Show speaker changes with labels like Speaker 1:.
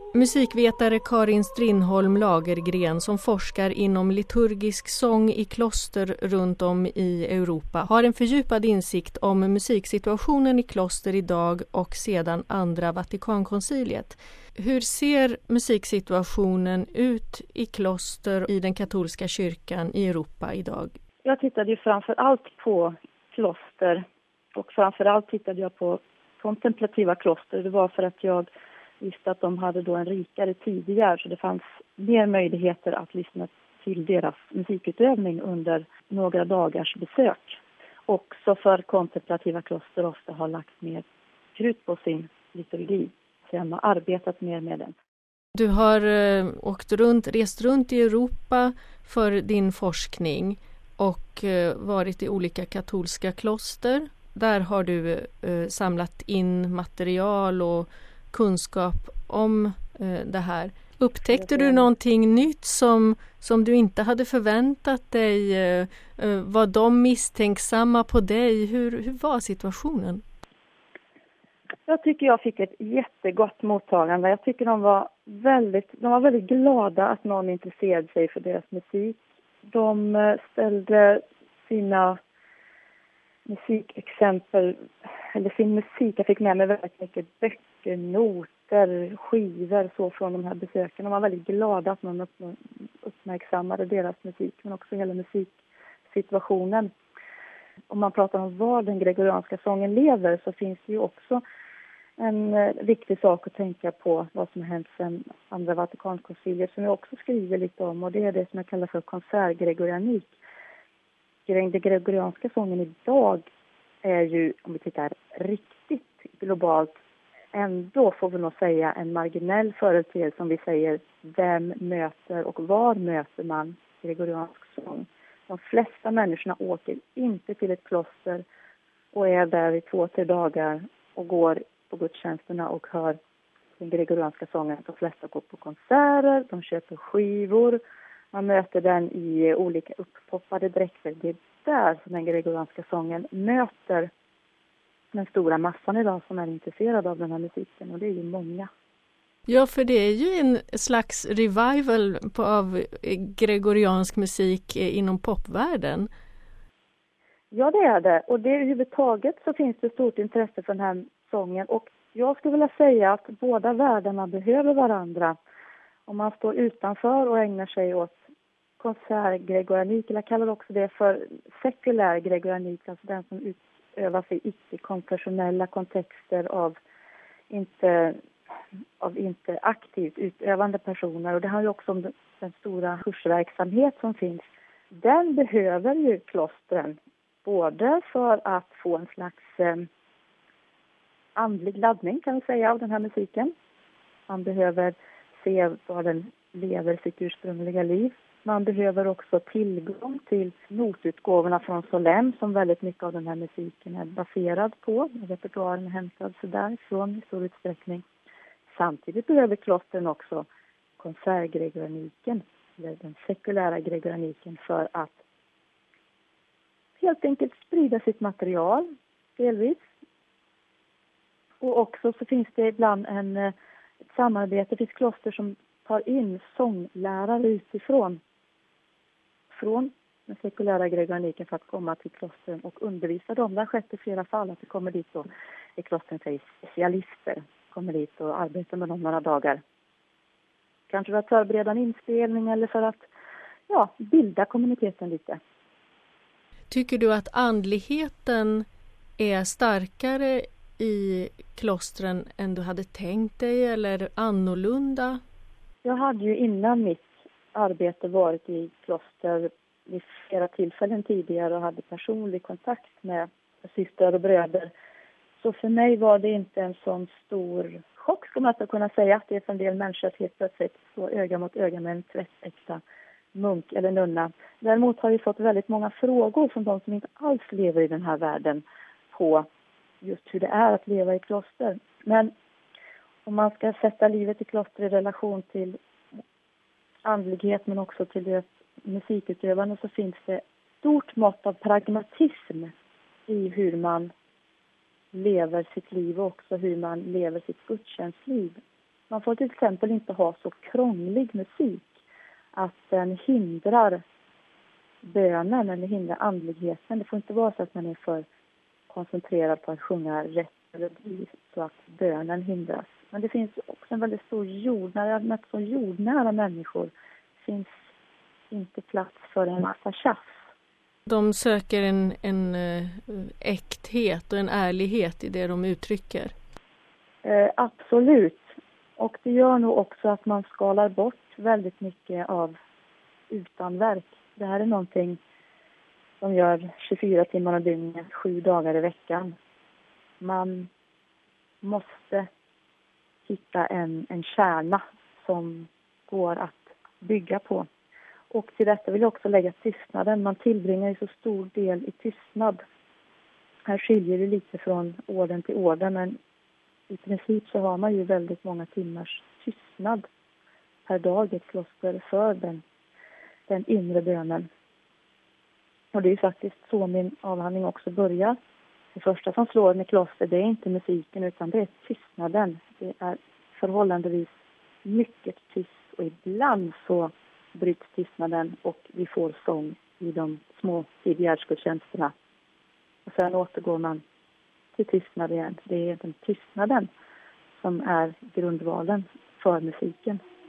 Speaker 1: Musikvetare Karin Strindholm Lagergren som forskar inom liturgisk sång i kloster runt om i Europa har en fördjupad insikt om musiksituationen i kloster idag och sedan andra Vatikankonciliet. Hur ser musiksituationen ut i kloster i den katolska kyrkan i Europa idag?
Speaker 2: Jag tittade ju framför allt på kloster och framför allt tittade jag på kontemplativa kloster. Det var för att jag visste att de hade då en rikare tidigare, så det fanns mer möjligheter att lyssna till deras musikutövning under några dagars besök. Också för kontemplativa kloster ofta har lagt mer krut på sin liturgi, så de har arbetat mer med den.
Speaker 1: Du har rest runt i Europa för din forskning och varit i olika katolska kloster. Där har du samlat in material och kunskap om det här. Upptäckte du någonting nytt som du inte hade förväntat dig? Var de misstänksamma på dig? Hur var situationen?
Speaker 2: Jag tycker jag fick ett jättegott mottagande. Jag tycker de var väldigt glada att någon intresserade sig för deras musik. De ställde sina musikexempel, eller sin musik. Jag fick med mig väldigt mycket böcker, noter, skivor så från de här besöken. De var väldigt glada att någon uppmärksammade deras musik, men också hela musiksituationen. Om man pratar om var den gregorianska sången lever, så finns det ju också en viktig sak att tänka på, vad som har hänt sedan andra Vatikankonciliet, som jag också skriver lite om, och det är det som jag kallar för konsertgregorianik. Den gregorianska sången idag är ju, om vi tittar riktigt globalt, ändå får vi nog säga en marginell företeelse, som vi säger, vem möter och var möter man gregoriansk sång. De flesta människorna åker inte till ett kloster och är där i 2-3 dagar och går på gudstjänsterna och hör den gregorianska sången. De flesta går på konserter, de köper skivor, man möter den i olika upppoppade dräkter. Det är där som den gregorianska sången möter den stora massan idag som är intresserad av den här musiken, och det är ju många.
Speaker 1: Ja, för det är ju en slags revival av gregoriansk musik inom popvärlden.
Speaker 2: Ja, det är det. Och det överhuvudtaget så finns det stort intresse för den här sången. Och jag skulle vilja säga att båda världarna behöver varandra. Om man står utanför och ägnar sig åt konsertgregorianik, eller jag kallar också det för sekulär gregorianik, alltså den som utövas i icke-konfessionella kontexter av inte aktivt utövande personer. Och det handlar ju också om den stora kursverksamhet som finns. Den behöver ju klostren, både för att få en slags andlig laddning, kan vi säga, av den här musiken. Man behöver se var den lever sitt ursprungliga liv. Man behöver också tillgång till notutgåvorna från Solem, som väldigt mycket av den här musiken är baserad på. Repertoaren är hämtad så därifrån i stor utsträckning. Samtidigt behöver klostren också konsertgregorianiken, eller den sekulära gregorianiken, för att helt enkelt sprida sitt material, delvis. Och också så finns det ibland ett samarbete. Det finns kloster som tar in sånglärare utifrån, från den sekulära gregorianiken, för att komma till klostren och undervisa dem. Det har skett i flera fall att det kommer dit och i klostren säger specialister kommer dit och arbetar med dem några dagar. Kanske för att förbereda en inspelning eller för att bilda kommuniteten lite.
Speaker 1: Tycker du att andligheten är starkare i klostren än du hade tänkt dig, eller annorlunda?
Speaker 2: Jag hade ju innan mitt arbete varit i kloster vid flera tillfällen tidigare och hade personlig kontakt med systrar och bröder. Så för mig var det inte en sån stor chock, ska man kunna säga, att det är för en del människor att helt plötsligt stå öga mot öga med en tvättäkta munk eller nunna. Däremot har vi fått väldigt många frågor från de som inte alls lever i den här världen på just hur det är att leva i kloster. Men om man ska sätta livet i kloster i relation till andlighet men också till det musikutövande, så finns det stort mått av pragmatism i hur man lever sitt liv och också hur man lever sitt gudstjänstliv. Man får till exempel inte ha så krånglig musik att den hindrar bönen eller hindrar andligheten. Det får inte vara så att man är för koncentrerad på att sjunga rätt melodi så att bönen hindras. Men det finns också en väldigt stor jordnära människor. Det finns inte plats för en massa tjafs.
Speaker 1: De söker en äkthet och en ärlighet i det de uttrycker.
Speaker 2: Absolut. Och det gör nog också att man skalar bort väldigt mycket av utanverk. Det här är någonting som gör 24 timmar om dygnet, 7 dagar i veckan. Man måste hitta en kärna som går att bygga på. Och till detta vill jag också lägga tystnaden. Man tillbringar ju så stor del i tystnad. Här skiljer det lite från orden till orden, men i princip så har man ju väldigt många timmars tystnad per dag i ett kloster för den inre bönen. Och det är ju faktiskt så min avhandling också börjar. Det första som slår med kloster, det är inte musiken utan det är tystnaden. Det är förhållandevis mycket tyst och ibland så bryts tystnaden och vi får sång i de små tidigarsgudstjänsterna. Och sen återgår man till tystnad igen. Det är den tystnaden som är grundvalen för musiken.